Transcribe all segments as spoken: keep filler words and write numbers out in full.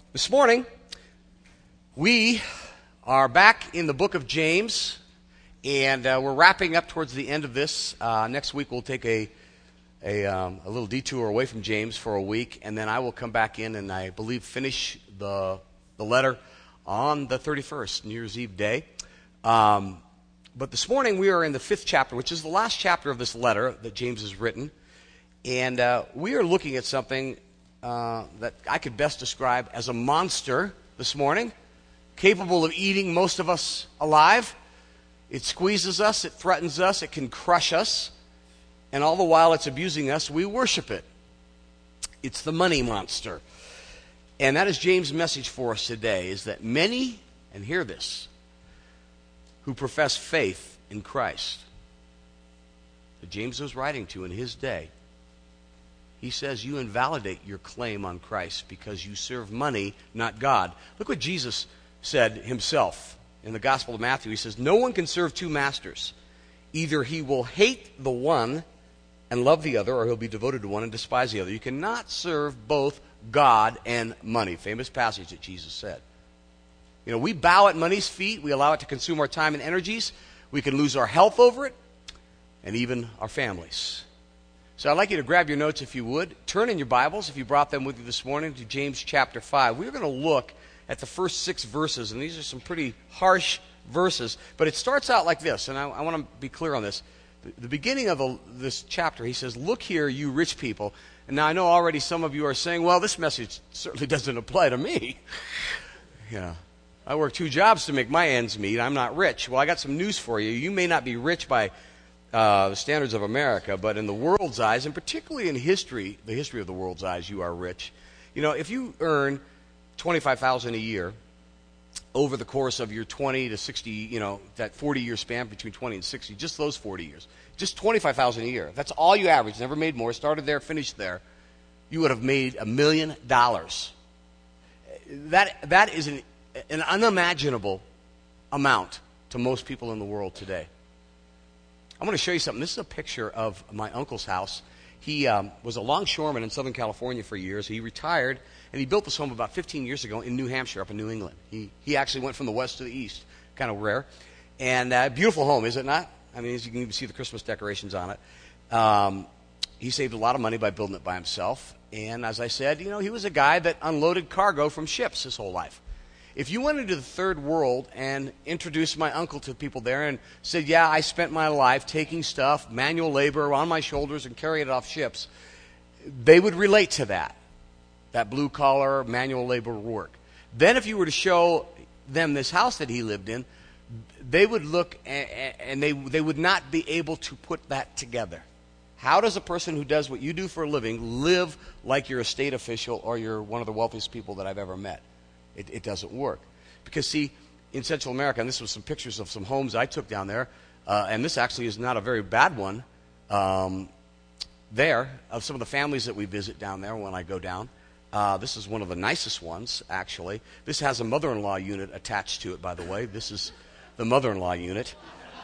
This morning, we are back in the book of James, and uh, we're wrapping up towards the end of this. Uh, next week, we'll take a a, um, a little detour away from James for a week, and then I will come back in and I believe finish the the letter on the thirty-first, New Year's Eve day. Um, but this morning, we are in the fifth chapter, which is the last chapter of this letter that James has written, and uh, we are looking at something Uh, that I could best describe as a monster this morning, capable of eating most of us alive. It squeezes us, it threatens us, it can crush us, and all the while it's abusing us, we worship it. It's the money monster. And that is James' message for us today, is that many, and hear this, who profess faith in Christ, that James was writing to in his day, he says you invalidate your claim on Christ because you serve money, not God. Look what Jesus said himself in the Gospel of Matthew. He says, no one can serve two masters. Either he will hate the one and love the other, or he'll be devoted to one and despise the other. You cannot serve both God and money. Famous passage that Jesus said. You know, we bow at money's feet. We allow it to consume our time and energies. We can lose our health over it and even our families. So I'd like you to grab your notes if you would. Turn in your Bibles, if you brought them with you this morning, to James chapter five. We're going to look at the first six verses, and these are some pretty harsh verses. But it starts out like this, and I, I want to be clear on this. The, the beginning of the, this chapter, he says, look here, you rich people. And now I know already some of you are saying, well, this message certainly doesn't apply to me. Yeah, I work two jobs to make my ends meet. I'm not rich. Well, I got some news for you. You may not be rich by Uh, the standards of America, but in the world's eyes, and particularly in history, the history of the world's eyes, you are rich. You know, if you earn twenty-five thousand dollars a year over the course of your twenty to sixty, you know, that forty-year span between twenty and sixty, just those forty years, just twenty-five thousand dollars a year, that's all you average, never made more, started there, finished there, you would have made a million dollars. That that is an, an unimaginable amount to most people in the world today. I'm going to show you something. This is a picture of my uncle's house. He um, was a longshoreman in Southern California for years. He retired, and he built this home about fifteen years ago in New Hampshire, up in New England. He he actually went from the west to the east, kind of rare. And a uh, beautiful home, is it not? I mean, as you can even see the Christmas decorations on it. Um, he saved a lot of money by building it by himself. And as I said, you know, he was a guy that unloaded cargo from ships his whole life. If you went into the third world and introduced my uncle to people there and said, yeah, I spent my life taking stuff, manual labor on my shoulders and carrying it off ships, they would relate to that, that blue-collar manual labor work. Then if you were to show them this house that he lived in, they would look and they, they would not be able to put that together. How does a person who does what you do for a living live like you're a state official or you're one of the wealthiest people that I've ever met? It, it doesn't work. Because, see, in Central America, and this was some pictures of some homes I took down there, uh, and this actually is not a very bad one um, there, of some of the families that we visit down there when I go down. Uh, this is one of the nicest ones, actually. This has a mother-in-law unit attached to it, by the way. This is the mother-in-law unit.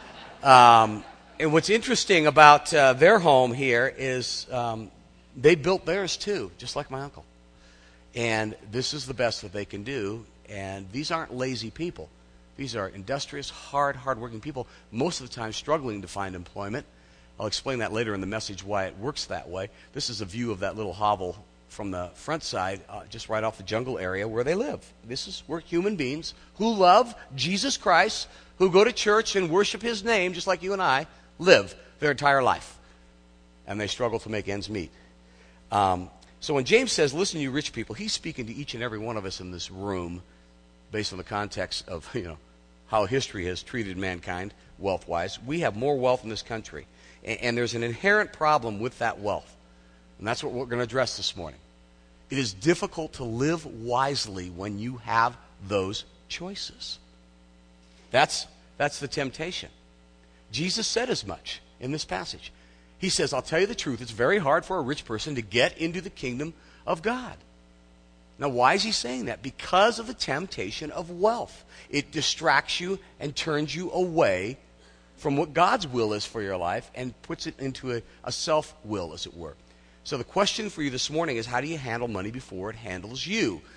Um, and what's interesting about uh, their home here is um, they built theirs, too, just like my uncle. And this is the best that they can do. And these aren't lazy people. These are industrious, hard, hard-working people, most of the time struggling to find employment. I'll explain that later in the message why it works that way. This is a view of that little hovel from the front side, uh, just right off the jungle area where they live. This is where human beings who love Jesus Christ, who go to church and worship his name, just like you and I, live their entire life. And they struggle to make ends meet. Um, So when James says, listen, you rich people, he's speaking to each and every one of us in this room based on the context of, you know, how history has treated mankind wealth-wise. We have more wealth in this country, and, and there's an inherent problem with that wealth, and that's what we're going to address this morning. It is difficult to live wisely when you have those choices. That's, that's the temptation. Jesus said as much in this passage. He says, I'll tell you the truth, it's very hard for a rich person to get into the kingdom of God. Now, why is he saying that? Because of the temptation of wealth. It distracts you and turns you away from what God's will is for your life and puts it into a, a self-will, as it were. So the question for you this morning is, how do you handle money before it handles you?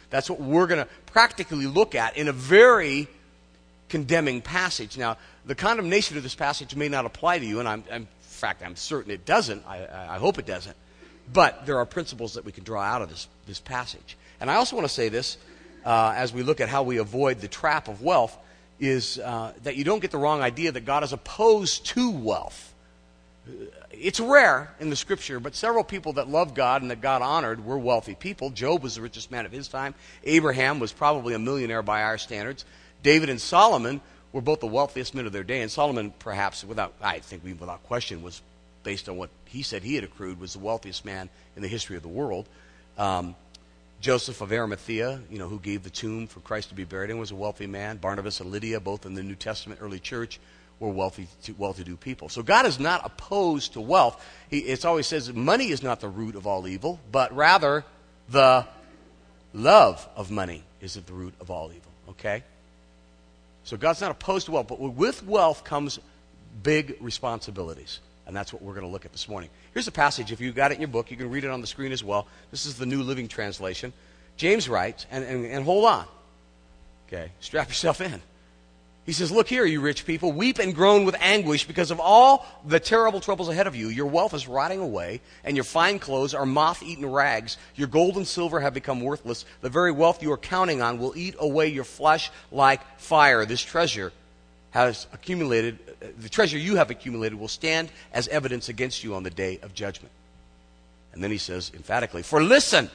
That's what we're going to practically look at in a very condemning passage. Now, the condemnation of this passage may not apply to you, and I'm, I'm in fact, I'm certain it doesn't. I, I hope it doesn't. But there are principles that we can draw out of this, this passage. And I also want to say this, uh, as we look at how we avoid the trap of wealth, is uh, that you don't get the wrong idea that God is opposed to wealth. It's rare in the Scripture, but several people that loved God and that God honored were wealthy people. Job was the richest man of his time. Abraham was probably a millionaire by our standards. David and Solomon were both the wealthiest men of their day. And Solomon, perhaps, without I think we, without question, was, based on what he said he had accrued, was the wealthiest man in the history of the world. Um, Joseph of Arimathea, you know, who gave the tomb for Christ to be buried in, was a wealthy man. Barnabas and Lydia, both in the New Testament early church, were wealthy, well-to-do people. So God is not opposed to wealth. He, it always says money is not the root of all evil, but rather the love of money is at the root of all evil. Okay? So God's not opposed to wealth, but with wealth comes big responsibilities. And that's what we're going to look at this morning. Here's a passage. If you got it in your book, you can read it on the screen as well. This is the New Living Translation. James writes, and, and, and hold on. Okay? Strap yourself in. He says, look here, you rich people, weep and groan with anguish because of all the terrible troubles ahead of you. Your wealth is rotting away, and your fine clothes are moth-eaten rags. Your gold and silver have become worthless. The very wealth you are counting on will eat away your flesh like fire. This treasure has accumulated, the treasure you have accumulated will stand as evidence against you on the day of judgment. And then he says emphatically, for listen,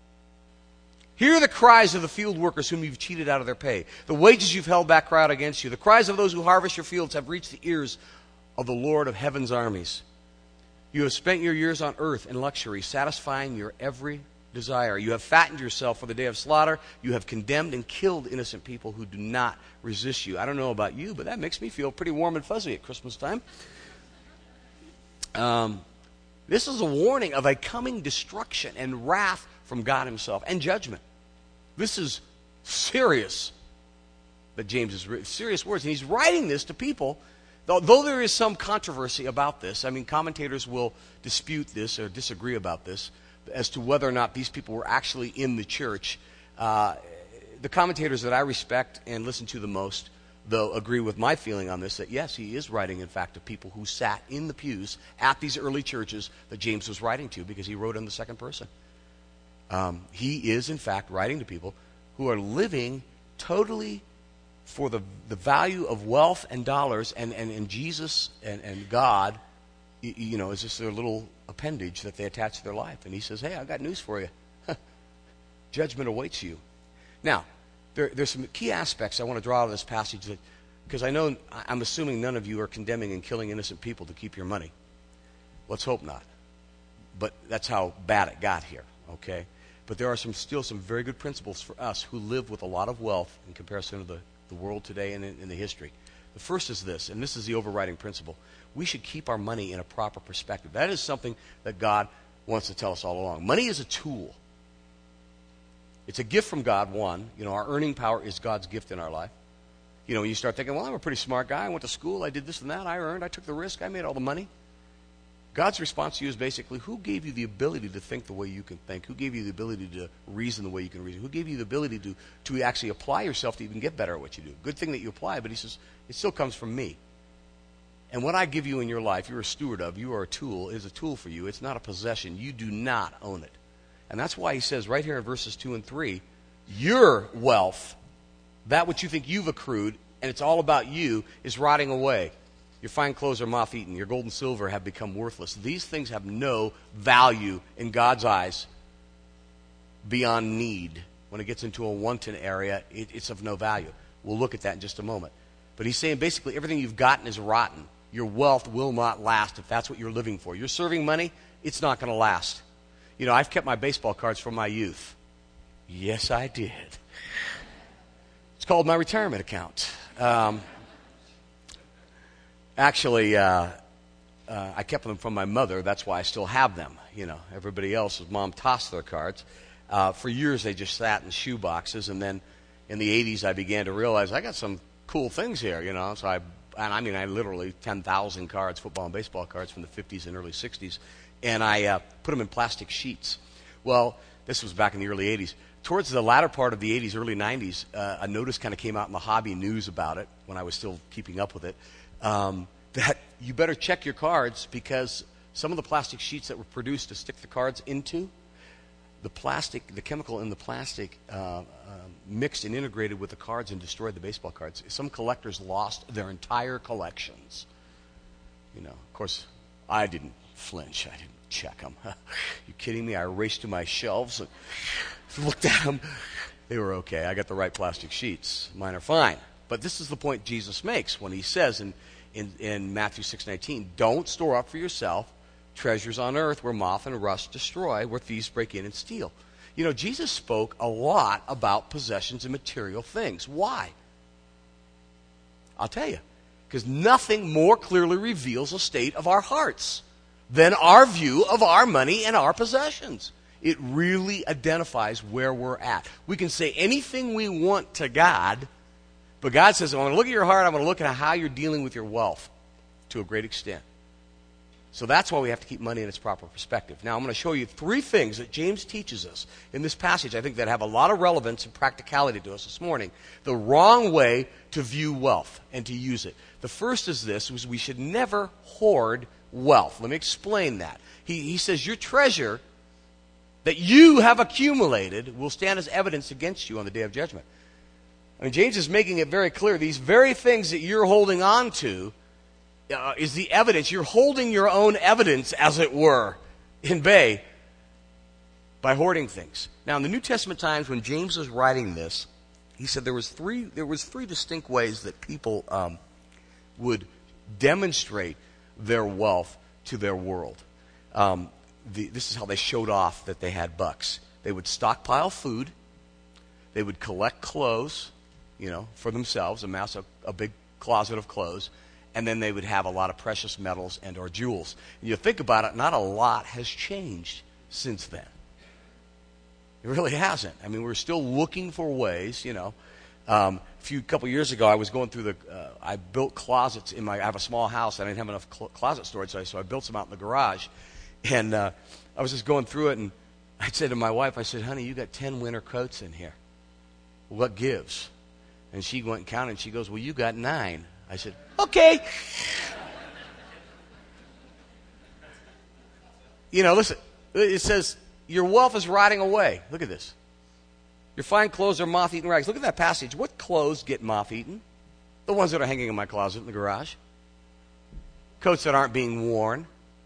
hear the cries of the field workers whom you've cheated out of their pay. The wages you've held back cry out against you. The cries of those who harvest your fields have reached the ears of the Lord of heaven's armies. You have spent your years on earth in luxury, satisfying your every desire. You have fattened yourself for the day of slaughter. You have condemned and killed innocent people who do not resist you. I don't know about you, but that makes me feel pretty warm and fuzzy at Christmas time. Um, this is a warning of a coming destruction and wrath from God himself and judgment. This is serious that James is written, serious words. And he's writing this to people, though, though there is some controversy about this. I mean, commentators will dispute this or disagree about this as to whether or not these people were actually in the church. Uh, the commentators that I respect and listen to the most, though, agree with my feeling on this, that yes, he is writing, in fact, to people who sat in the pews at these early churches that James was writing to, because he wrote in the second person. Um, he is, in fact, writing to people who are living totally for the, the value of wealth and dollars, and, and, and Jesus and, and God, you, you know, is just their little appendage that they attach to their life. And he says, hey, I've got news for you. Judgment awaits you. Now, there, there's some key aspects I want to draw out of this passage, that, because I know, I'm assuming none of you are condemning and killing innocent people to keep your money. Let's hope not. But that's how bad it got here, okay? But there are some still some very good principles for us who live with a lot of wealth in comparison to the, the world today and in, in the history. The first is this, and this is the overriding principle. We should keep our money in a proper perspective. That is something that God wants to tell us all along. Money is a tool. It's a gift from God, one. You know, our earning power is God's gift in our life. You know, when you start thinking, well, I'm a pretty smart guy. I went to school. I did this and that. I earned. I took the risk. I made all the money. God's response to you is basically, who gave you the ability to think the way you can think? Who gave you the ability to reason the way you can reason? Who gave you the ability to, to actually apply yourself to even get better at what you do? Good thing that you apply, but he says, it still comes from me. And what I give you in your life, you're a steward of, you are a tool, is a tool for you. It's not a possession. You do not own it. And that's why he says right here in verses two and three, your wealth, that which you think you've accrued, and it's all about you, is rotting away. Your fine clothes are moth-eaten. Your gold and silver have become worthless. These things have no value in God's eyes beyond need. When it gets into a wanton area, it, it's of no value. We'll look at that in just a moment. But he's saying basically everything you've gotten is rotten. Your wealth will not last if that's what you're living for. You're serving money, it's not going to last. You know, I've kept my baseball cards from my youth. Yes, I did. It's called my retirement account. Um... Actually, uh, uh, I kept them from my mother. That's why I still have them. You know, everybody else's mom tossed their cards. Uh, for years, they just sat in shoe boxes. And then in the eighties, I began to realize I got some cool things here, you know. So I, and I mean, I literally ten thousand cards, football and baseball cards from the fifties and early sixties. And I uh, put them in plastic sheets. Well, this was back in the early eighties. towards the latter part of the eighties, early nineties, uh, a notice kind of came out in the hobby news about it when I was still keeping up with it, um, that you better check your cards because some of the plastic sheets that were produced to stick the cards into, the plastic, the chemical in the plastic uh, uh, mixed and integrated with the cards and destroyed the baseball cards. Some collectors lost their entire collections. You know, of course, I didn't flinch. I didn't check them. You kidding me? I raced to my shelves and looked at them. They were okay. I got the right plastic sheets. Mine are fine. But this is the point Jesus makes when he says in, in, in Matthew six nineteen, don't store up for yourself treasures on earth where moth and rust destroy, where thieves break in and steal. You know, Jesus spoke a lot about possessions and material things. Why? I'll tell you. Because nothing more clearly reveals a state of our hearts than our view of our money and our possessions. It really identifies where we're at. We can say anything we want to God, but God says, I'm going to look at your heart, I'm going to look at how you're dealing with your wealth to a great extent. So that's why we have to keep money in its proper perspective. Now, I'm going to show you three things that James teaches us in this passage, I think, that have a lot of relevance and practicality to us this morning. The wrong way to view wealth and to use it. The first is this, is we should never hoard wealth. Let me explain that. He, he says your treasure that you have accumulated will stand as evidence against you on the day of judgment. I mean, James is making it very clear. These very things that you're holding on to Uh, is the evidence. You're holding your own evidence, as it were, in bay by hoarding things. Now, in the New Testament times, when James was writing this, he said there was three there was three distinct ways that people um, would demonstrate their wealth to their world. Um, the, this is how they showed off that they had bucks. They would stockpile food. They would collect clothes, you know, for themselves, amass a, a big closet of clothes. And then they would have a lot of precious metals and or jewels. And you think about it, not a lot has changed since then. It really hasn't. I mean, we're still looking for ways, you know. Um, a few couple years ago, I was going through the, uh, I built closets in my, I have a small house. I didn't have enough cl- closet storage, so I, so I built some out in the garage. And uh, I was just going through it, and I said to my wife, I said, honey, you got ten winter coats in here. What gives? And she went and counted, and she goes, well, you got nine. I said, okay. You know, listen, it says, your wealth is rotting away. Look at this. Your fine clothes are moth-eaten rags. Look at that passage. What clothes get moth-eaten? The ones that are hanging in my closet in the garage. Coats that aren't being worn.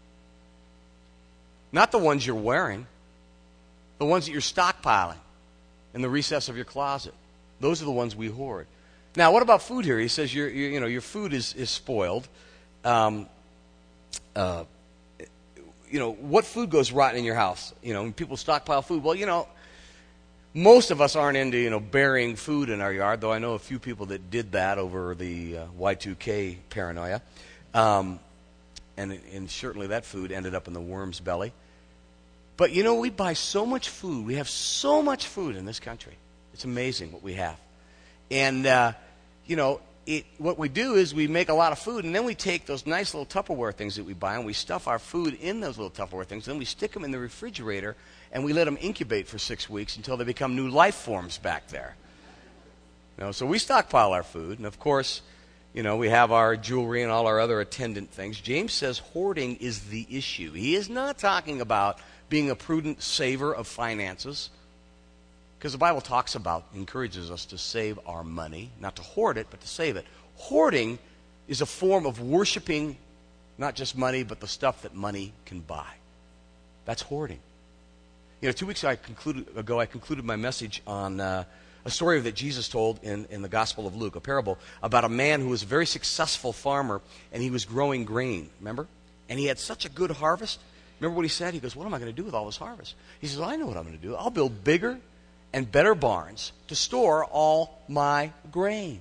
Not the ones you're wearing. The ones that you're stockpiling in the recess of your closet. Those are the ones we hoard. Now, what about food here? He says your, your you know your food is is spoiled. Um, uh, you know what food goes rotten in your house? You know, when people stockpile food. Well, you know, most of us aren't into you know burying food in our yard. Though I know a few people that did that over the uh, Y two K paranoia, um, and and certainly that food ended up in the worm's belly. But you know, we buy so much food. We have so much food in this country. It's amazing what we have. And, uh, you know, it, what we do is we make a lot of food, and then we take those nice little Tupperware things that we buy, and we stuff our food in those little Tupperware things. Then we stick them in the refrigerator, and we let them incubate for six weeks until they become new life forms back there. You know, so we stockpile our food, and, of course, you know, we have our jewelry and all our other attendant things. James says hoarding is the issue. He is not talking about being a prudent saver of finances. Because the Bible talks about, encourages us to save our money, not to hoard it, but to save it. Hoarding is a form of worshiping not just money, but the stuff that money can buy. That's hoarding. You know, two weeks ago I concluded, ago, I concluded my message on uh, a story that Jesus told in, in the Gospel of Luke, a parable about a man who was a very successful farmer, and he was growing grain, remember? And he had such a good harvest. Remember what he said? He goes, what am I going to do with all this harvest? He says, well, I know what I'm going to do. I'll build bigger and better barns to store all my grain.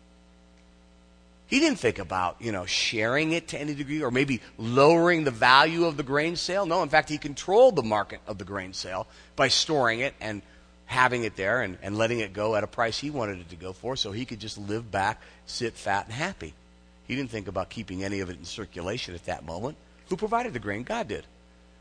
He didn't think about, you know, sharing it to any degree or maybe lowering the value of the grain sale. No, in fact, he controlled the market of the grain sale by storing it and having it there and, and letting it go at a price he wanted it to go for so he could just live back, sit fat and happy. He didn't think about keeping any of it in circulation at that moment. Who provided the grain? God did.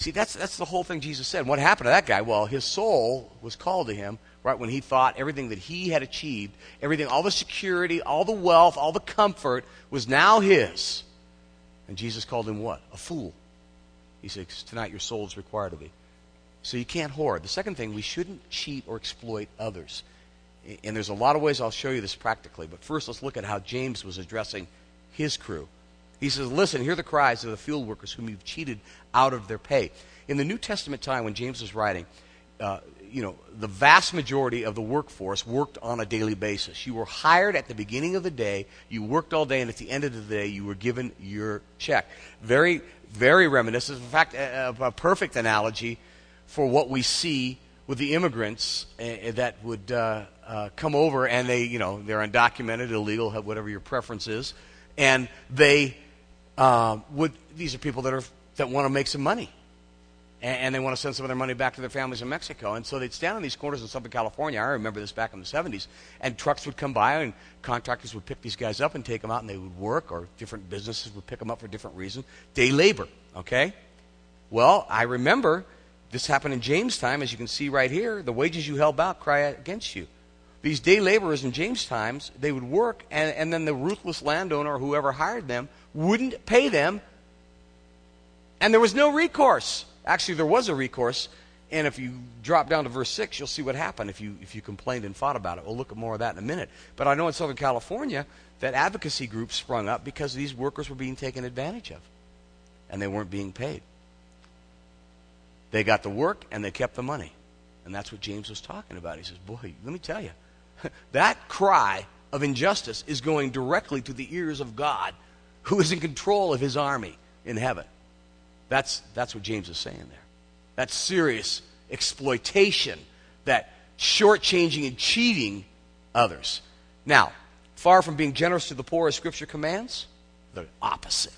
See, that's that's the whole thing Jesus said. What happened to that guy? Well, his soul was called to him right when he thought everything that he had achieved, everything, all the security, all the wealth, all the comfort was now his. And Jesus called him what? A fool. He said, tonight your soul is required of thee. So you can't hoard. The second thing, we shouldn't cheat or exploit others. And there's a lot of ways I'll show you this practically. But first, let's look at how James was addressing his crew. He says, listen, hear the cries of the field workers whom you've cheated out of their pay. In the New Testament time when James was writing, uh, you know, the vast majority of the workforce worked on a daily basis. You were hired at the beginning of the day, you worked all day, and at the end of the day, you were given your check. Very, very reminiscent. In fact, a, a perfect analogy for what we see with the immigrants uh, that would uh, uh, come over, and they, you know, they're undocumented, illegal, have whatever your preference is, and they uh, would. These are people that are that want to make some money, and, and they want to send some of their money back to their families in Mexico, and so they'd stand on these corners in Southern California. I remember this back in the seventies, and trucks would come by, and contractors would pick these guys up and take them out, and they would work, or different businesses would pick them up for different reasons. Day labor, okay? Well, I remember. This happened in James' time, as you can see right here. The wages you held back cry against you. These day laborers in James' times, they would work, and, and then the ruthless landowner or whoever hired them wouldn't pay them, and there was no recourse. Actually, there was a recourse, and if you drop down to verse six, you'll see what happened if you if you complained and fought about it. We'll look at more of that in a minute. But I know in Southern California that advocacy groups sprung up because these workers were being taken advantage of, and they weren't being paid. They got the work, and they kept the money. And that's what James was talking about. He says, boy, let me tell you, that cry of injustice is going directly to the ears of God, who is in control of his army in heaven. That's, that's what James is saying there. That's serious exploitation, that shortchanging and cheating others. Now, far from being generous to the poor as Scripture commands, the opposite.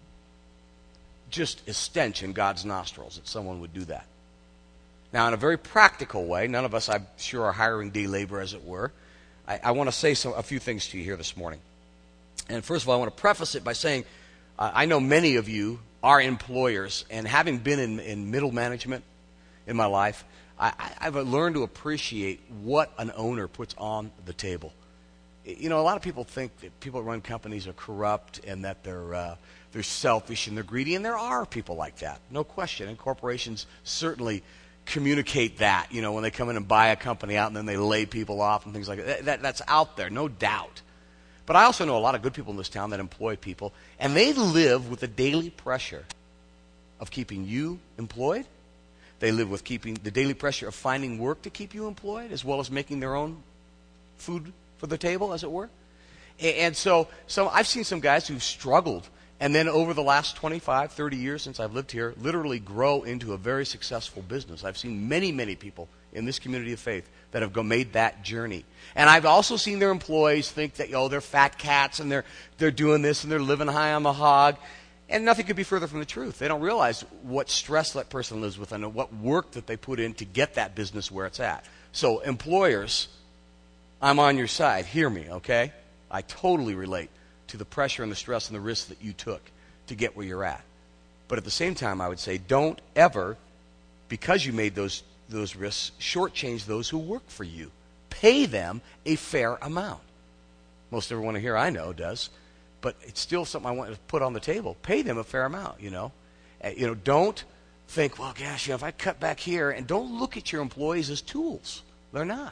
Just a stench in God's nostrils that someone would do that. Now, in a very practical way, none of us, I'm sure, are hiring day labor, as it were. I, I want to say some, a few things to you here this morning. And first of all, I want to preface it by saying uh, I know many of you are employers, and having been in, in middle management in my life, I, I've learned to appreciate what an owner puts on the table. You know, a lot of people think that people that run companies are corrupt and that they're uh, they're selfish and they're greedy, and there are people like that, no question. And corporations certainly communicate that, you know, when they come in and buy a company out and then they lay people off and things like that. that that's out there, no doubt. But I also know a lot of good people in this town that employ people, and they live with the daily pressure of keeping you employed. They live with keeping the daily pressure of finding work to keep you employed, as well as making their own food for the table, as it were. And so, so I've seen some guys who've struggled, and then over the last twenty-five, thirty years since I've lived here, literally grow into a very successful business. I've seen many, many people in this community of faith that have go made that journey. And I've also seen their employees think that, oh, they're fat cats, and they're they're doing this, and they're living high on the hog. And nothing could be further from the truth. They don't realize what stress that person lives with and what work that they put in to get that business where it's at. So employers, I'm on your side. Hear me, okay? I totally relate to the pressure and the stress and the risks that you took to get where you're at. But at the same time, I would say don't ever, because you made those those risks, shortchange those who work for you. Pay them a fair amount. Most everyone here I know does, but it's still something I want to put on the table. Pay them a fair amount, you know. Uh, you know, don't think, well, gosh, you know, if I cut back here, and don't look at your employees as tools. They're not.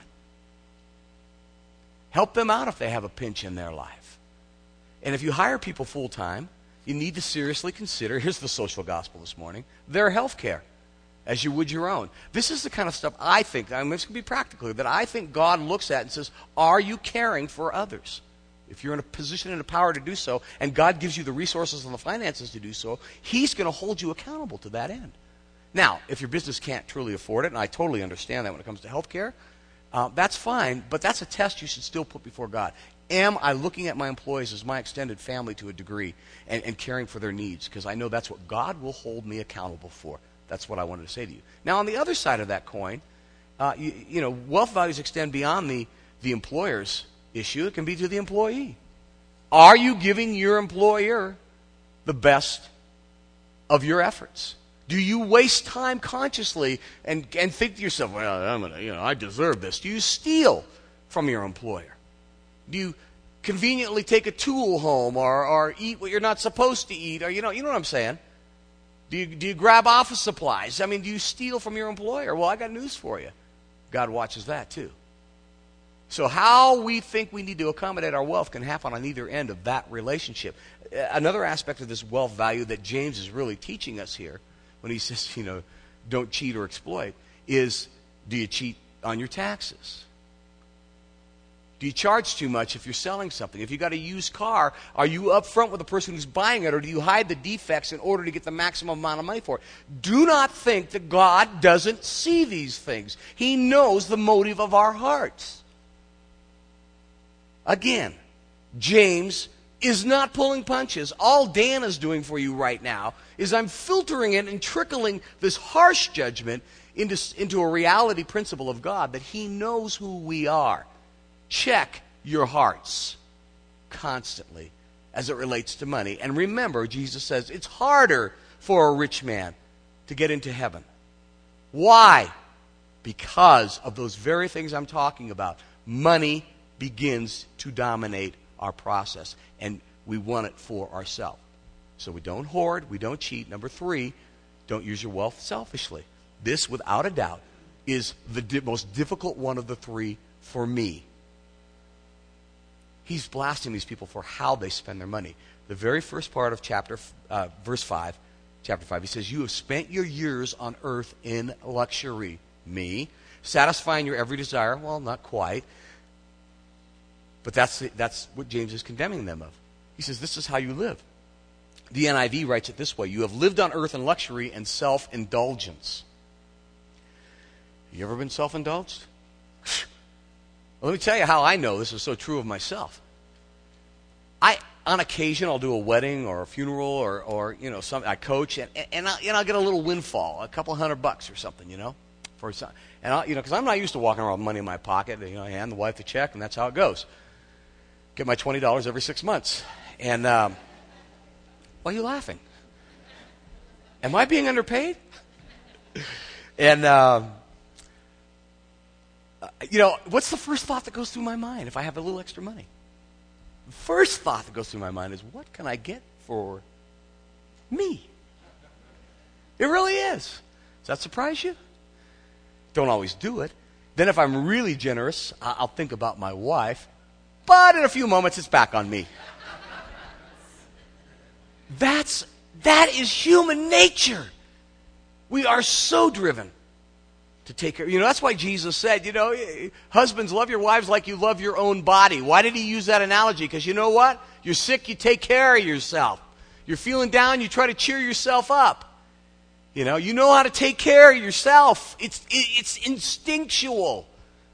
Help them out if they have a pinch in their life. And if you hire people full-time, you need to seriously consider, here's the social gospel this morning, their health care, as you would your own. This is the kind of stuff I think, I'm just going to be practical, that I think God looks at and says, are you caring for others? If you're in a position and a power to do so, and God gives you the resources and the finances to do so, He's going to hold you accountable to that end. Now, if your business can't truly afford it, and I totally understand that when it comes to health care, uh, that's fine, but that's a test you should still put before God. Am I looking at my employees as my extended family to a degree and, and caring for their needs? Because I know that's what God will hold me accountable for. That's what I wanted to say to you. Now, on the other side of that coin, uh, you, you know, wealth values extend beyond the, the employer's issue. It can be to the employee. Are you giving your employer the best of your efforts? Do you waste time consciously and, and think to yourself, well, I'm gonna, you know, I deserve this? Do you steal from your employer? Do you conveniently take a tool home or, or eat what you're not supposed to eat? Or you know, you know what I'm saying? Do you, do you grab office supplies? I mean, do you steal from your employer? Well, I got news for you. God watches that too. So how we think we need to accommodate our wealth can happen on either end of that relationship. Another aspect of this wealth value that James is really teaching us here, when he says, you know, don't cheat or exploit, is do you cheat on your taxes? Do you charge too much if you're selling something? If you got a used car, are you upfront with the person who's buying it, or do you hide the defects in order to get the maximum amount of money for it? Do not think that God doesn't see these things. He knows the motive of our hearts. Again, James is not pulling punches. All Dan is doing for you right now is I'm filtering it and trickling this harsh judgment into, into a reality principle of God that He knows who we are. Check your hearts constantly as it relates to money. And remember, Jesus says it's harder for a rich man to get into heaven. Why? Because of those very things I'm talking about. Money begins to dominate our process, and we want it for ourselves. So we don't hoard, we don't cheat. Number three, don't use your wealth selfishly. This, without a doubt, is the di- most difficult one of the three for me. He's blasting these people for how they spend their money. The very first part of chapter, uh, verse five, chapter five, he says, you have spent your years on earth in luxury. Me, satisfying your every desire. Well, not quite. But that's, that's what James is condemning them of. He says, this is how you live. The N I V writes it this way. You have lived on earth in luxury and self-indulgence. You ever been self-indulged? Well, let me tell you how I know this is so true of myself. I, on occasion, I'll do a wedding or a funeral or, or you know, some, I coach, and, and, I'll, and I'll get a little windfall, a couple hundred bucks or something, you know, for some, and I'll, you know, because I'm not used to walking around with money in my pocket. You know, I hand the wife the check, and that's how it goes. Get my twenty dollars every six months. And um, why are you laughing? Am I being underpaid? and, uh, you know, what's the first thought that goes through my mind if I have a little extra money? The first thought that goes through my mind is, what can I get for me? It really is. Does that surprise you? Don't always do it. Then if I'm really generous, I'll think about my wife. But in a few moments, it's back on me. That's, that is human nature. We are so driven to take care. You know, that's why Jesus said, you know, husbands, love your wives like you love your own body. Why did he use that analogy? Because you know what? You're sick, you take care of yourself. You're feeling down, you try to cheer yourself up. You know, you know how to take care of yourself. It's, it, it's instinctual.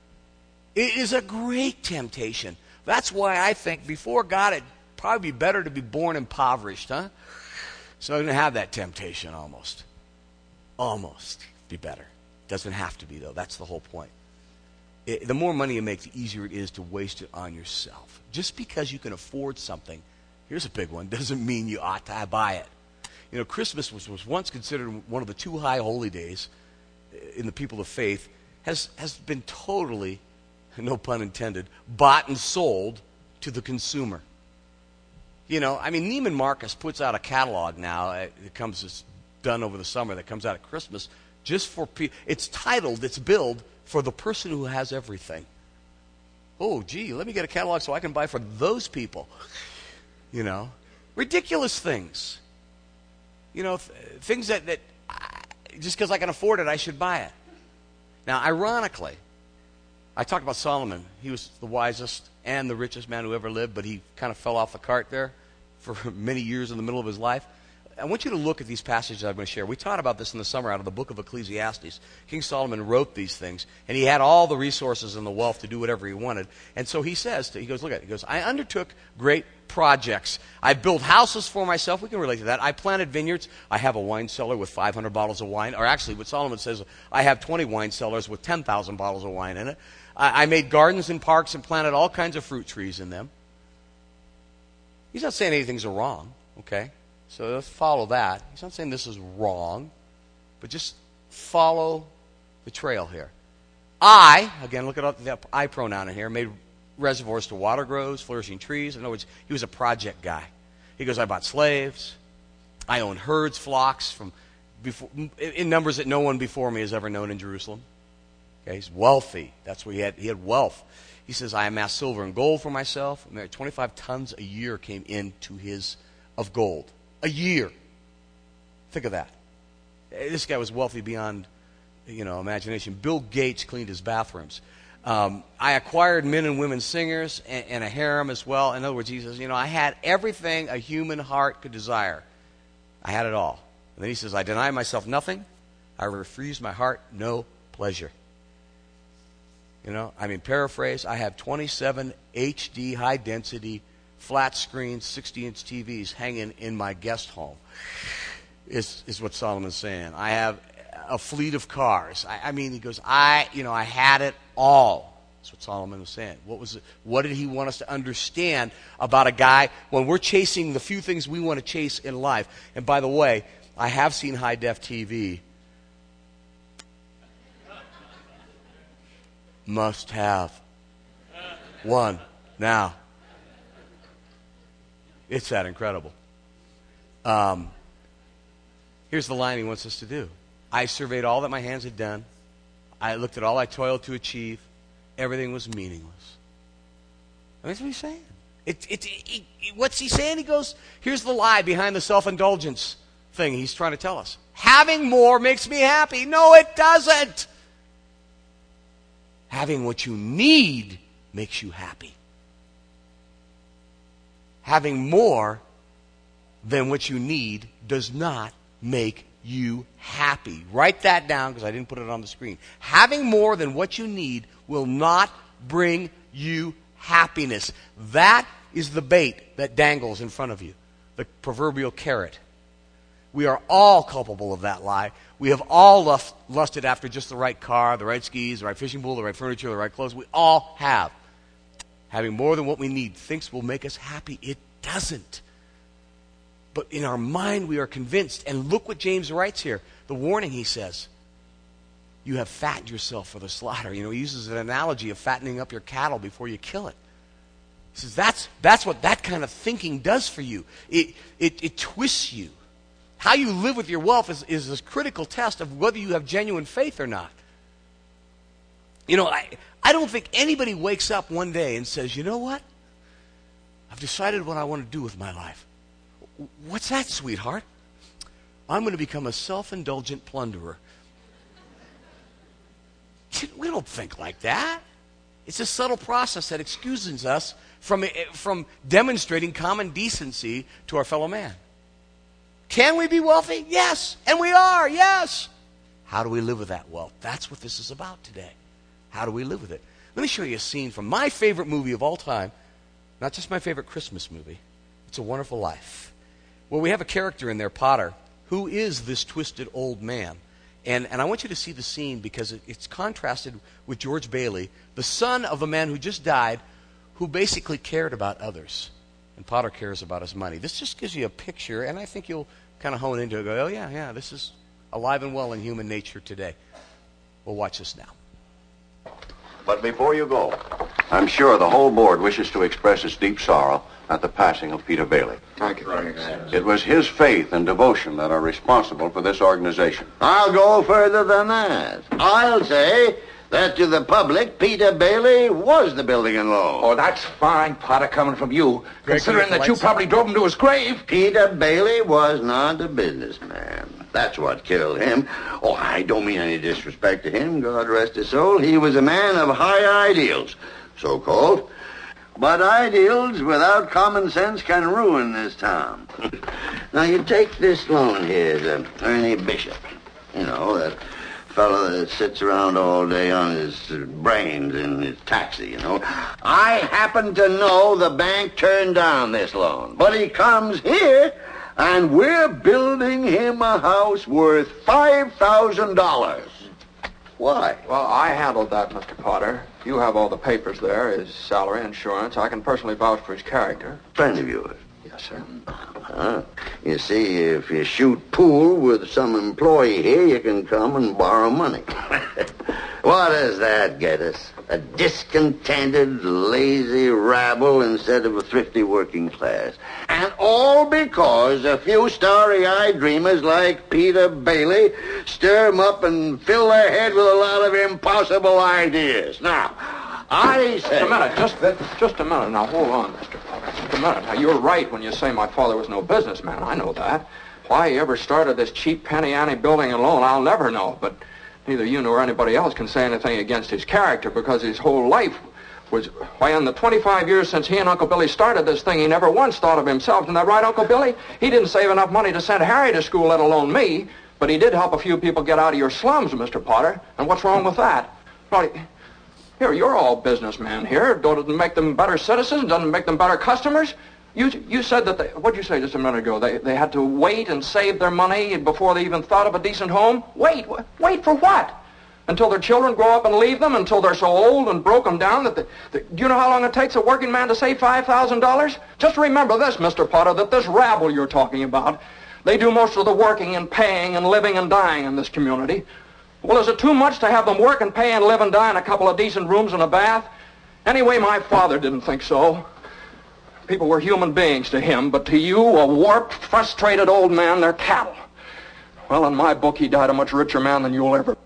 It is a great temptation. That's why I think before God, it'd probably be better to be born impoverished, huh? So I didn't have that temptation almost. Almost be better. Doesn't have to be, though. That's the whole point. It, the more money you make, the easier it is to waste it on yourself. Just because you can afford something, here's a big one, doesn't mean you ought to buy it. You know, Christmas was, was once considered one of the two high holy days in the people of faith, has, has been totally, no pun intended, bought and sold to the consumer. You know, I mean, Neiman Marcus puts out a catalog now. It comes, it's done over the summer, that comes out at Christmas, just for people. It's titled, it's billed for the person who has everything. Oh, gee, let me get a catalog so I can buy for those people. You know, ridiculous things. You know, th- things that, that I, just because I can afford it, I should buy it. Now, ironically, I talked about Solomon. He was the wisest and the richest man who ever lived, but he kind of fell off the cart there for many years in the middle of his life. I want you to look at these passages I'm going to share. We taught about this in the summer out of the book of Ecclesiastes. King Solomon wrote these things, and he had all the resources and the wealth to do whatever he wanted. And so he says, to, he goes, look at it. He goes, I undertook great projects. I built houses for myself. We can relate to that. I planted vineyards. I have a wine cellar with five hundred bottles of wine. Or actually, what Solomon says, I have twenty wine cellars with ten thousand bottles of wine in it. I, I made gardens and parks and planted all kinds of fruit trees in them. He's not saying anything's wrong, okay? So let's follow that. He's not saying this is wrong. but just follow the trail here. I, again, look at the I pronoun in here, made reservoirs to water groves, flourishing trees. In other words, he was a project guy. He goes, I bought slaves. I owned herds, flocks, from before, in numbers that no one before me has ever known in Jerusalem. Okay, he's wealthy. That's what he had. He had wealth. He says, I amassed silver and gold for myself. And twenty-five tons a year came into his of gold. A year. Think of that. This guy was wealthy beyond, you know, imagination. Bill Gates cleaned his bathrooms. Um, I acquired men and women singers and, and a harem as well. In other words, he says, you know, I had everything a human heart could desire. I had it all. And then he says, I deny myself nothing. I refuse my heart no pleasure. You know, I mean, paraphrase, I have twenty-seven H D high-density, flat-screen, sixty-inch T Vs hanging in my guest home, is, is what Solomon's saying. I have a fleet of cars. I, I mean, he goes, I, you know, I had it all. That's what Solomon was saying. What was it? What did he want us to understand about a guy when we're chasing the few things we want to chase in life? And by the way, I have seen high-def T V. Must have. One. Now. It's that incredible. Um, here's the line he wants us to do. I surveyed all that my hands had done. I looked at all I toiled to achieve. Everything was meaningless. That's what he's saying. It, it, it, it, what's he saying? He goes, here's the lie behind the self-indulgence thing he's trying to tell us. Having more makes me happy. No, it doesn't. Having what you need makes you happy. Having more than what you need does not make you happy. Write that down because I didn't put it on the screen. Having more than what you need will not bring you happiness. That is the bait that dangles in front of you, the proverbial carrot. We are all culpable of that lie. We have all lust, lusted after just the right car, the right skis, the right fishing pool, the right furniture, the right clothes. We all have. Having more than what we need thinks will make us happy. It doesn't. But in our mind, we are convinced. And look what James writes here. The warning, he says. You have fattened yourself for the slaughter. You know, he uses an analogy of fattening up your cattle before you kill it. He says that's, that's what that kind of thinking does for you. It, it, it twists you. How you live with your wealth is, is a critical test of whether you have genuine faith or not. You know, I, I don't think anybody wakes up one day and says, you know what? I've decided what I want to do with my life. What's that, sweetheart? I'm going to become a self-indulgent plunderer. We don't think like that. It's a subtle process that excuses us from, from demonstrating common decency to our fellow man. Can we be wealthy? Yes. And we are, yes. How do we live with that wealth? That's what this is about today. How do we live with it? Let me show you a scene from my favorite movie of all time. Not just my favorite Christmas movie. It's A Wonderful Life. Well, we have a character in there, Potter, who is this twisted old man. And, and I want you to see the scene because it, it's contrasted with George Bailey, the son of a man who just died, who basically cared about others. And Potter cares about his money. This just gives you a picture, and I think you'll kind of hone into it and go, oh, yeah, yeah, this is alive and well in human nature today. We'll watch this now. But before you go, I'm sure the whole board wishes to express its deep sorrow at the passing of Peter Bailey. Thank you very much. It was his faith and devotion that are responsible for this organization. I'll go further than that. I'll say that to the public, Peter Bailey was the building and loan. Oh, that's fine, Potter, coming from you, considering that you probably drove him to his grave. Peter Bailey was not a businessman. That's what killed him. Oh, I don't mean any disrespect to him, God rest his soul. He was a man of high ideals, so-called. But ideals without common sense can ruin this town. Now, you take this loan here to Ernie Bishop. You know, that fellow that sits around all day on his brains in his taxi, you know. I happen to know the bank turned down this loan. But he comes here, and we're building him a house worth five thousand dollars. Why? Well, I handled that, Mister Potter. You have all the papers there, his salary, insurance. I can personally vouch for his character. Friend of yours? Yes. Yes, sir. Uh, you see, if you shoot pool with some employee here, you can come and borrow money. What does that get us? A discontented, lazy rabble instead of a thrifty working class. And all because a few starry-eyed dreamers like Peter Bailey stir 'em up and fill their head with a lot of impossible ideas. Now, I say... Just a minute, just, just a minute. Now, hold on, Mister Potter. Just a minute. Now, you're right when you say my father was no businessman. I know that. Why he ever started this cheap penny-ante building alone, I'll never know. But neither you nor anybody else can say anything against his character because his whole life was... Why, in the twenty-five years since he and Uncle Billy started this thing, he never once thought of himself. Isn't that right, Uncle Billy? He didn't save enough money to send Harry to school, let alone me. But he did help a few people get out of your slums, Mister Potter. And what's wrong with that? Well, here, you're all businessmen here. Doesn't make them better citizens? Doesn't make them better customers? You you said that they... What'd you say just a minute ago? They, they had to wait and save their money before they even thought of a decent home? Wait. Wait for what? Until their children grow up and leave them? Until they're so old and broken down that... They, they, do you know how long it takes a working man to save five thousand dollars? Just remember this, Mister Potter, that this rabble you're talking about, they do most of the working and paying and living and dying in this community. Well, is it too much to have them work and pay and live and die in a couple of decent rooms and a bath? Anyway, my father didn't think so. People were human beings to him, but to you, a warped, frustrated old man, they're cattle. Well, in my book, he died a much richer man than you'll ever...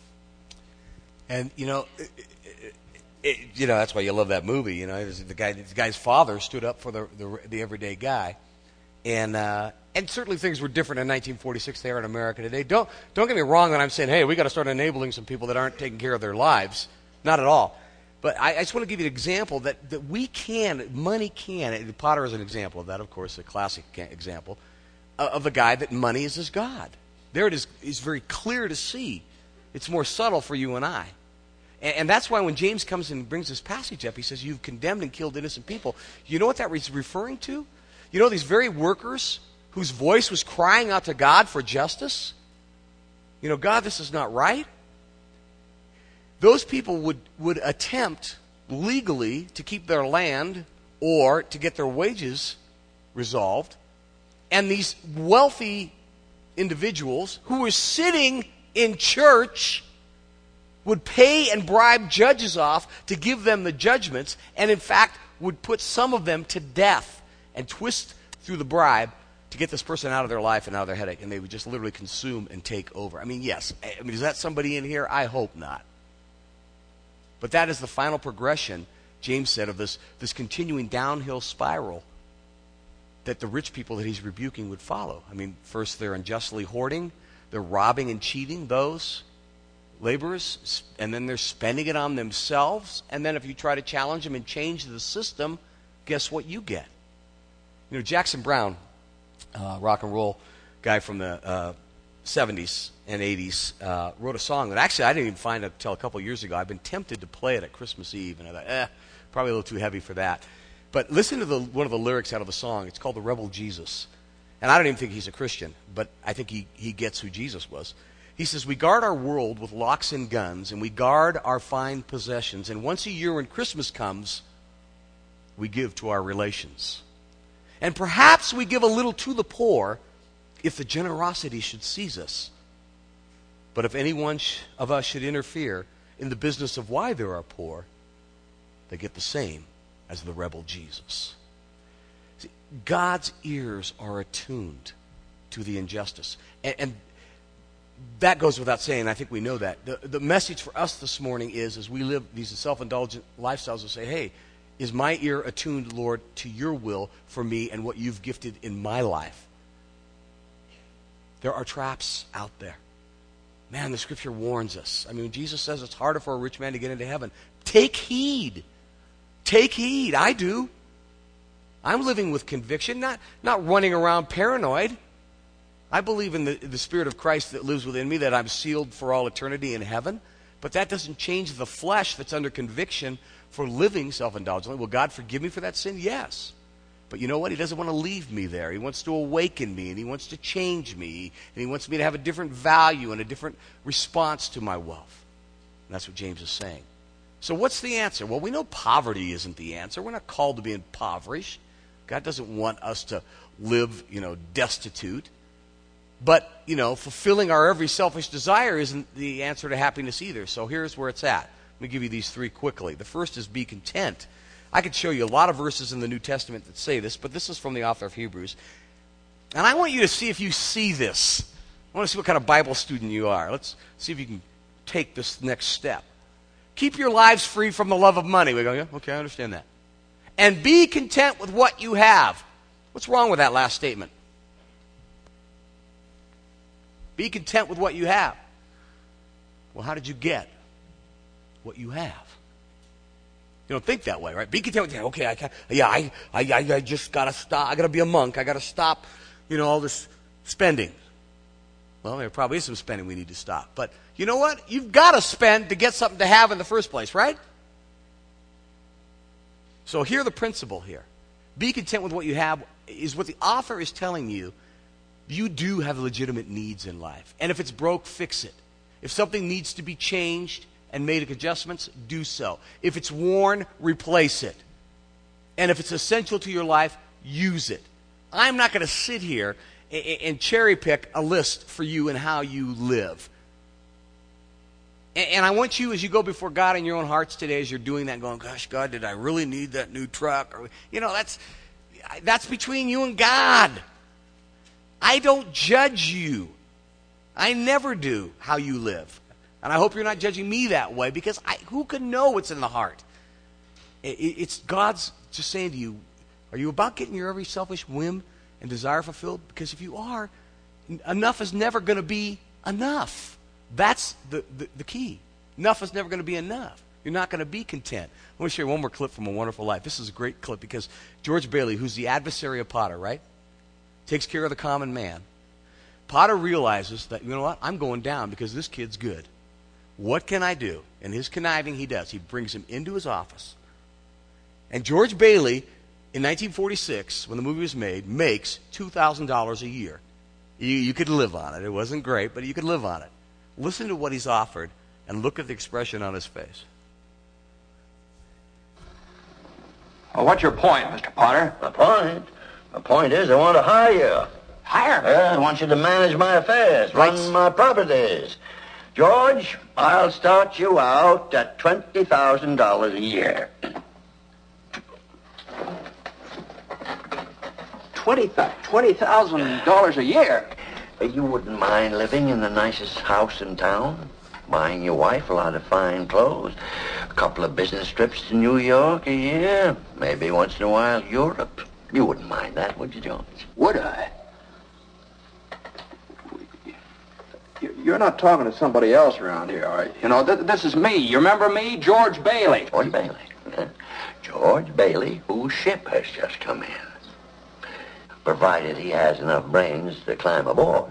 And, you know, it, it, it, you know, that's why you love that movie. You know, the guy, the guy's father stood up for the the, the everyday guy. And uh, and certainly things were different in nineteen forty-six there in America today. Don't don't get me wrong when I'm saying, hey, we got to start enabling some people that aren't taking care of their lives. Not at all. But I, I just want to give you an example that, that we can, money can. And Potter is an example of that, of course, a classic example uh, of a guy that money is his God. There it is. It's very clear to see. It's more subtle for you and I. And, and that's why when James comes and brings this passage up, he says, you've condemned and killed innocent people. You know what that is referring to? You know these very workers whose voice was crying out to God for justice? You know, God, this is not right. Those people would, would attempt legally to keep their land or to get their wages resolved. And these wealthy individuals who were sitting in church would pay and bribe judges off to give them the judgments, and in fact would put some of them to death and twist through the bribe to get this person out of their life and out of their headache, and they would just literally consume and take over. I mean, yes. I mean, is that somebody in here? I hope not. But that is the final progression, James said, of this, this continuing downhill spiral that the rich people that he's rebuking would follow. I mean, first they're unjustly hoarding, they're robbing and cheating those laborers, and then they're spending it on themselves, and then if you try to challenge them and change the system, guess what you get? You know, Jackson Browne, uh, rock and roll guy from the uh, seventies and eighties, uh, wrote a song that actually I didn't even find until a couple years ago. I've been tempted to play it at Christmas Eve, and I thought, eh, probably a little too heavy for that. But listen to the, one of the lyrics out of the song. It's called The Rebel Jesus. And I don't even think he's a Christian, but I think he, he gets who Jesus was. He says, we guard our world with locks and guns, and we guard our fine possessions. And once a year when Christmas comes, we give to our relations. And perhaps we give a little to the poor if the generosity should seize us. But if any one sh- of us should interfere in the business of why there are poor, they get the same as the rebel Jesus. See, God's ears are attuned to the injustice. And, and that goes without saying. I think we know that. The, the message for us this morning is, as we live these self-indulgent lifestyles, to say, hey, is my ear attuned, Lord, to your will for me and what you've gifted in my life? There are traps out there. Man, the scripture warns us. I mean, Jesus says it's harder for a rich man to get into heaven. Take heed. Take heed. I do. I'm living with conviction, not, not running around paranoid. I believe in the, the Spirit of Christ that lives within me, that I'm sealed for all eternity in heaven. But that doesn't change the flesh that's under conviction for living self-indulgently. Will God forgive me for that sin? Yes. But you know what? He doesn't want to leave me there. He wants to awaken me, and he wants to change me, and he wants me to have a different value and a different response to my wealth. And that's what James is saying. So what's the answer? Well, we know poverty isn't the answer. We're not called to be impoverished. God doesn't want us to live, you know, destitute. But, you know, fulfilling our every selfish desire isn't the answer to happiness either. So here's where it's at. Let me give you these three quickly. The first is be content. I could show you a lot of verses in the New Testament that say this, but this is from the author of Hebrews. And I want you to see if you see this. I want to see what kind of Bible student you are. Let's see if you can take this next step. Keep your lives free from the love of money. We go, yeah, okay, I understand that. And be content with what you have. What's wrong with that last statement? Be content with what you have. Well, how did you get what you have? You don't think that way, right? Be content with, okay, I can't, yeah, I, I, I just got to stop. I got to be a monk. I got to stop, you know, all this spending. Well, there probably is some spending we need to stop. But you know what? You've got to spend to get something to have in the first place, right? So hear the principle here. Be content with what you have is what the author is telling you. You do have legitimate needs in life. And if it's broke, fix it. If something needs to be changed and made adjustments, do so. If it's worn, replace it. And if it's essential to your life, use it. I'm not going to sit here and cherry pick a list for you and how you live. And I want you, as you go before God in your own hearts today, as you're doing that, going, gosh, God, did I really need that new truck? Or, you know, that's that's between you and God. I don't judge you. I never do how you live. And I hope you're not judging me that way, because I, who can know what's in the heart? It, it's God's just saying to you, are you about getting your every selfish whim and desire fulfilled? Because if you are, enough is never going to be enough. That's the, the, the key. Enough is never going to be enough. You're not going to be content. I want to share one more clip from A Wonderful Life. This is a great clip because George Bailey, who's the adversary of Potter, right, takes care of the common man. Potter realizes that, you know what, I'm going down because this kid's good. What can I do? And his conniving, he does. He brings him into his office. And George Bailey, in nineteen forty-six, when the movie was made, makes two thousand dollars a year. You, you could live on it. It wasn't great, but you could live on it. Listen to what he's offered and look at the expression on his face. Well, what's your point, Mister Potter? My point? My point is I want to hire you. Hire me? Yeah, I want you to manage my affairs, Right. run my properties. George, I'll start you out at twenty thousand dollars a year. Twenty twenty thousand dollars a year. You wouldn't mind living in the nicest house in town? Buying your wife a lot of fine clothes? A couple of business trips to New York a year? Maybe once in a while Europe? You wouldn't mind that, would you, George? Would I? You're not talking to somebody else around here, are you? You know, th- this is me. You remember me? George Bailey. George Bailey. Yeah. George Bailey, whose ship has just come in. Provided he has enough brains to climb aboard.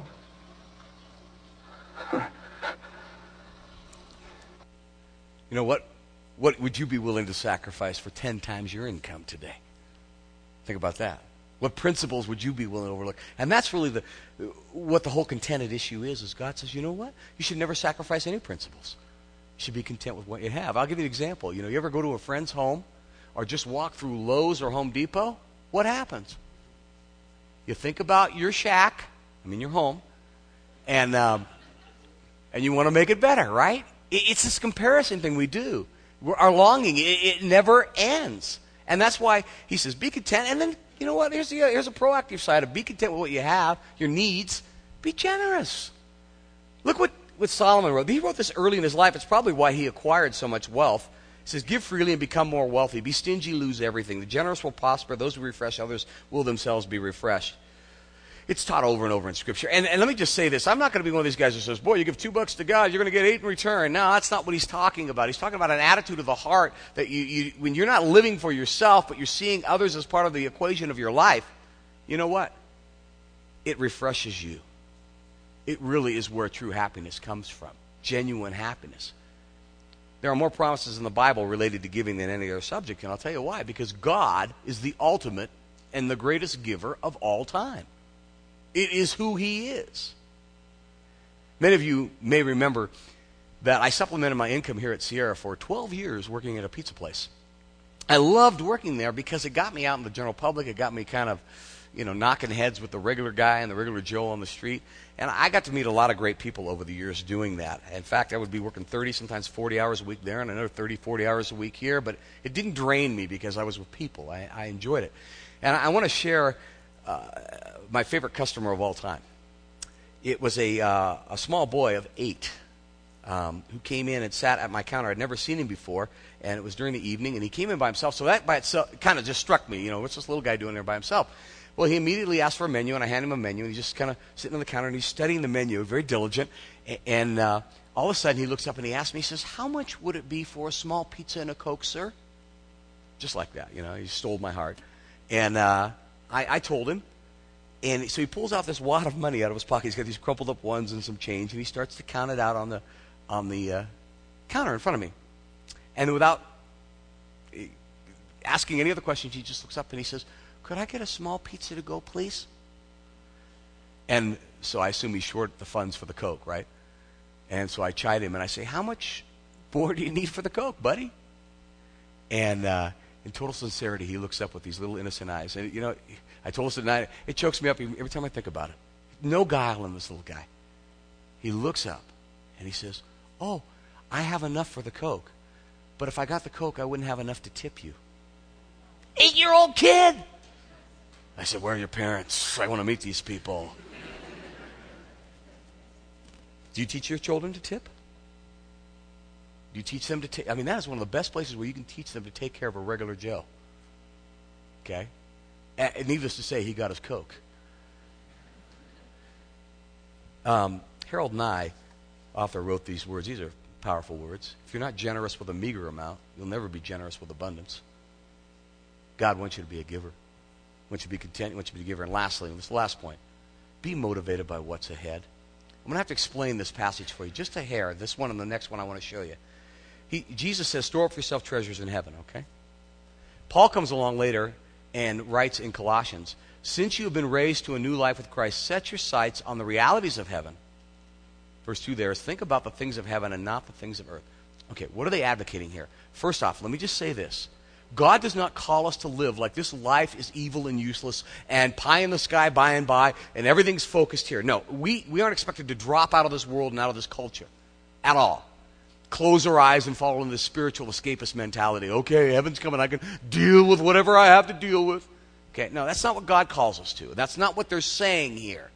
You know what? What would you be willing to sacrifice for ten times your income today? Think about that. What principles would you be willing to overlook? And that's really the what the whole contented issue is, is God says, you know what? You should never sacrifice any principles. You should be content with what you have. I'll give you an example. You know, you ever go to a friend's home or just walk through Lowe's or Home Depot? What happens? You think about your shack, I mean your home, and um, and you want to make it better, right? It, it's this comparison thing we do. We're, our longing, it, it never ends. And that's why he says, be content. And then, you know what, here's, the, here's a proactive side of be content with what you have, your needs. Be generous. Look what, what Solomon wrote. He wrote this early in his life. It's probably why he acquired so much wealth. He says, give freely and become more wealthy. Be stingy, lose everything. The generous will prosper. Those who refresh others will themselves be refreshed. It's taught over and over in Scripture. And, and let me just say this. I'm not going to be one of these guys who says, boy, you give two bucks to God, you're going to get eight in return. No, that's not what he's talking about. He's talking about an attitude of the heart that you, you when you're not living for yourself, but you're seeing others as part of the equation of your life, you know what? It refreshes you. It really is where true happiness comes from. Genuine happiness. There are more promises in the Bible related to giving than any other subject, and I'll tell you why. Because God is the ultimate and the greatest giver of all time. It is who he is. Many of you may remember that I supplemented my income here at Sierra for twelve years working at a pizza place. I loved working there because it got me out in the general public. It got me kind of, you know, knocking heads with the regular guy and the regular Joe on the street. And I got to meet a lot of great people over the years doing that. In fact, I would be working thirty, sometimes forty hours a week there and another thirty, forty hours a week here. But it didn't drain me because I was with people. I, I enjoyed it. And I want to share uh, my favorite customer of all time. It was a, uh, a small boy of eight um, who came in and sat at my counter. I'd never seen him before, and it was during the evening, and he came in by himself. So that by itself kind of just struck me. You know, what's this little guy doing there by himself? Well, he immediately asked for a menu, and I handed him a menu, and he's just kind of sitting on the counter, and he's studying the menu, very diligent. And uh, all of a sudden, he looks up and he asks me, he says, "How much would it be for a small pizza and a Coke, sir?" Just like that, you know, he stole my heart. And uh, I, I told him, and so he pulls out this wad of money out of his pocket. He's got these crumpled up ones and some change, and he starts to count it out on the on the uh, counter in front of me. And without asking any other questions, he just looks up and he says, "Could I get a small pizza to go, please?" And so I assume he's short the funds for the Coke, right? And so I chide him and I say, "How much more do you need for the Coke, buddy?" And uh, in total sincerity, he looks up with these little innocent eyes. And, you know, I told us tonight, it chokes me up every time I think about it. No guile in this little guy. He looks up and he says, "Oh, I have enough for the Coke. But if I got the Coke, I wouldn't have enough to tip you." Eight-year-old kid! I said, "Where are your parents? I want to meet these people." Do you teach your children to tip? Do you teach them to take? I mean, that is one of the best places where you can teach them to take care of a regular Joe. Okay? And needless to say, he got his Coke. Um, Harold Nye, author, wrote these words. These are powerful words. If you're not generous with a meager amount, you'll never be generous with abundance. God wants you to be a giver. He wants you to be content. He wants you to be a giver. And lastly, and this is the last point, be motivated by what's ahead. I'm going to have to explain this passage for you just a hair. This one and the next one I want to show you. He, Jesus says, "Store up for yourself treasures in heaven," okay? Paul comes along later and writes in Colossians, "Since you have been raised to a new life with Christ, set your sights on the realities of heaven." Verse two there is, "Think about the things of heaven and not the things of earth." Okay, what are they advocating here? First off, let me just say this. God does not call us to live like this life is evil and useless and pie in the sky by and by and everything's focused here. No, we, we aren't expected to drop out of this world and out of this culture at all. Close our eyes and fall into this spiritual escapist mentality. Okay, heaven's coming, I can deal with whatever I have to deal with. Okay, no, that's not what God calls us to. That's not what they're saying here.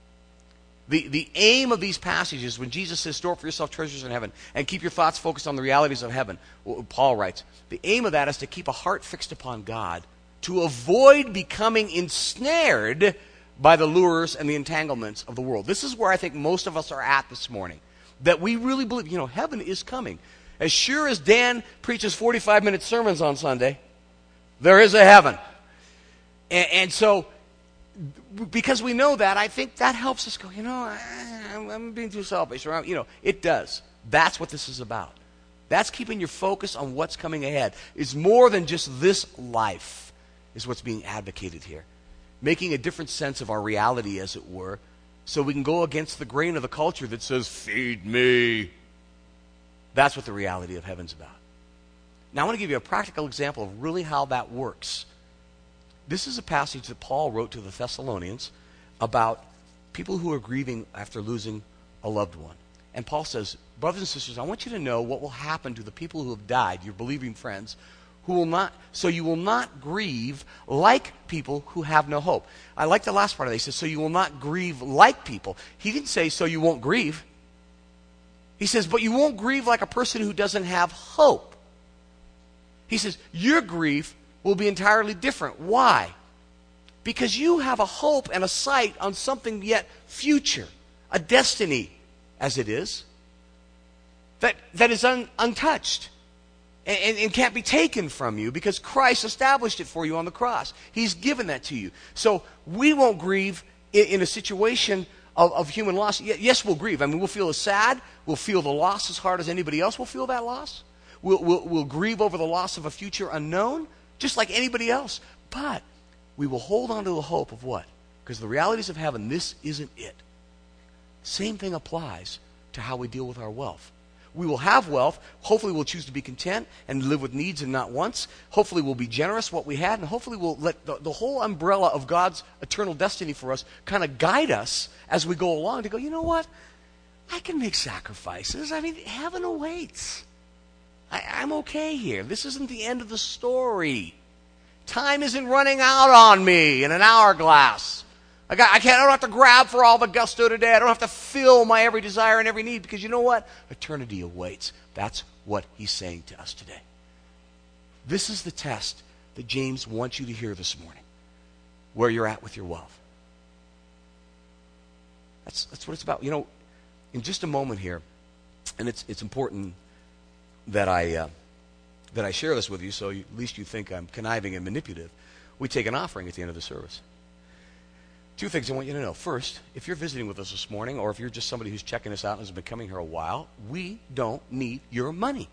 The, the aim of these passages, when Jesus says, "Store up for yourself treasures in heaven," and keep your thoughts focused on the realities of heaven, Paul writes, the aim of that is to keep a heart fixed upon God, to avoid becoming ensnared by the lures and the entanglements of the world. This is where I think most of us are at this morning, that we really believe, you know, heaven is coming. As sure as Dan preaches forty-five minute sermons on Sunday, there is a heaven. And, and so, because we know that, I think that helps us go, you know, I'm, I'm being too selfish. Or, you know, it does. That's what this is about. That's keeping your focus on what's coming ahead. It's more than just this life is what's being advocated here. Making a different sense of our reality, as it were, so we can go against the grain of the culture that says, "Feed me." That's what the reality of heaven's about. Now, I want to give you a practical example of really how that works. This is a passage that Paul wrote to the Thessalonians about people who are grieving after losing a loved one. And Paul says, "Brothers and sisters, I want you to know what will happen to the people who have died, your believing friends, who will not, so you will not grieve like people who have no hope." I like the last part of that. He says, "So you will not grieve like people." He didn't say, "So you won't grieve." He says, "But you won't grieve like a person who doesn't have hope." He says, "Your grief will be entirely different." Why? Because you have a hope and a sight on something yet future, a destiny, as it is, that, that is un, untouched and, and, and can't be taken from you because Christ established it for you on the cross. He's given that to you. So we won't grieve in, in a situation of, of human loss. Yes, we'll grieve. I mean, we'll feel as sad. We'll feel the loss as hard as anybody else will feel that loss. We'll, we'll, we'll grieve over the loss of a future unknown, just like anybody else. But we will hold on to the hope of what? Because the realities of heaven, this isn't it. Same thing applies to how we deal with our wealth. We will have wealth. Hopefully we'll choose to be content and live with needs and not wants. Hopefully we'll be generous what we had, and hopefully we'll let the, the whole umbrella of God's eternal destiny for us kind of guide us as we go along to go, you know what? I can make sacrifices. I mean, heaven awaits. I, I'm okay here. This isn't the end of the story. Time isn't running out on me in an hourglass. I, got, I, can't, I don't have to grab for all the gusto today. I don't have to fill my every desire and every need, because you know what? Eternity awaits. That's what he's saying to us today. This is the test that James wants you to hear this morning, where you're at with your wealth. That's, that's what it's about. You know, in just a moment here, and it's, it's important that I, uh, that I share this with you, so you, at least you think I'm conniving and manipulative. We take an offering at the end of the service. Two things I want you to know. First, if you're visiting with us this morning, or if you're just somebody who's checking us out and has been coming here a while, we don't need your money.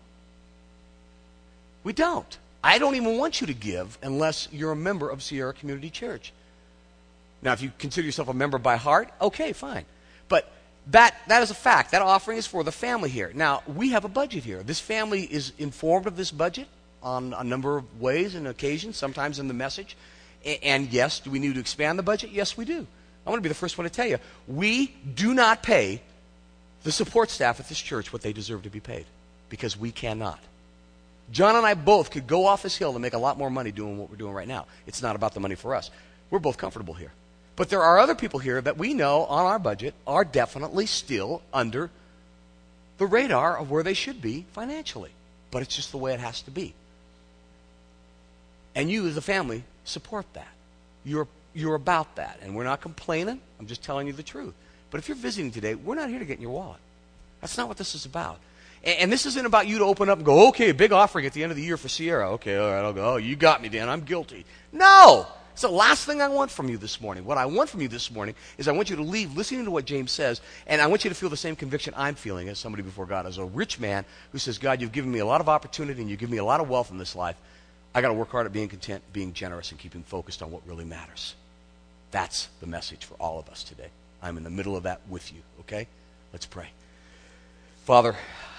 We don't. I don't even want you to give unless you're a member of Sierra Community Church. Now, if you consider yourself a member by heart, okay, fine. But that that is a fact. That offering is for the family here. Now, we have a budget here. This family is informed of this budget on a number of ways and occasions, sometimes in the message. And yes, do we need to expand the budget? Yes, we do. I want to be the first one to tell you, we do not pay the support staff at this church what they deserve to be paid, because we cannot. John and I both could go off this hill and make a lot more money doing what we're doing right now. It's not about the money for us. We're both comfortable here. But there are other people here that we know on our budget are definitely still under the radar of where they should be financially. But it's just the way it has to be. And you as a family support that. You're, you're about that. And we're not complaining. I'm just telling you the truth. But if you're visiting today, we're not here to get in your wallet. That's not what this is about. And, and this isn't about you to open up and go, okay, big offering at the end of the year for Sierra. Okay, all right, I'll go. Oh, you got me, Dan. I'm guilty. No! It's the last thing I want from you this morning. What I want from you this morning is I want you to leave listening to what James says, and I want you to feel the same conviction I'm feeling as somebody before God, as a rich man who says, God, you've given me a lot of opportunity and you've given me a lot of wealth in this life. I got to work hard at being content, being generous, and keeping focused on what really matters. That's the message for all of us today. I'm in the middle of that with you, okay? Let's pray. Father,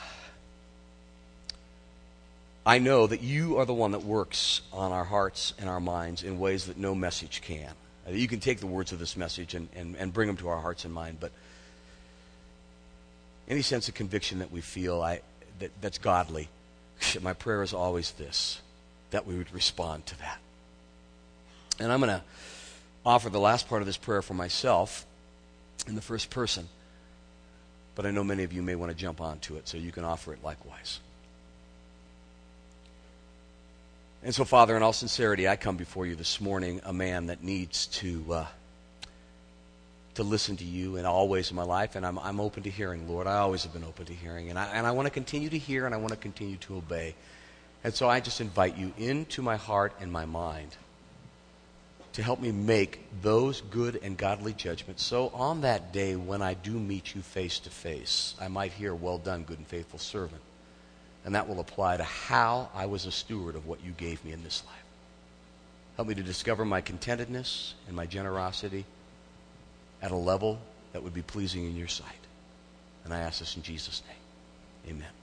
I know that you are the one that works on our hearts and our minds in ways that no message can. You can take the words of this message and, and, and bring them to our hearts and mind, but any sense of conviction that we feel I, that, that's godly, my prayer is always this, that we would respond to that. And I'm going to offer the last part of this prayer for myself in the first person, but I know many of you may want to jump onto it, so you can offer it likewise. And so, Father, in all sincerity, I come before you this morning, a man that needs to uh, to listen to you in all ways of my life, and I'm I'm open to hearing, Lord. I always have been open to hearing, and I and I want to continue to hear, and I want to continue to obey. And so I just invite you into my heart and my mind to help me make those good and godly judgments. So on that day when I do meet you face to face, I might hear, well done, good and faithful servant. And that will apply to how I was a steward of what you gave me in this life. Help me to discover my contentedness and my generosity at a level that would be pleasing in your sight. And I ask this in Jesus' name. Amen.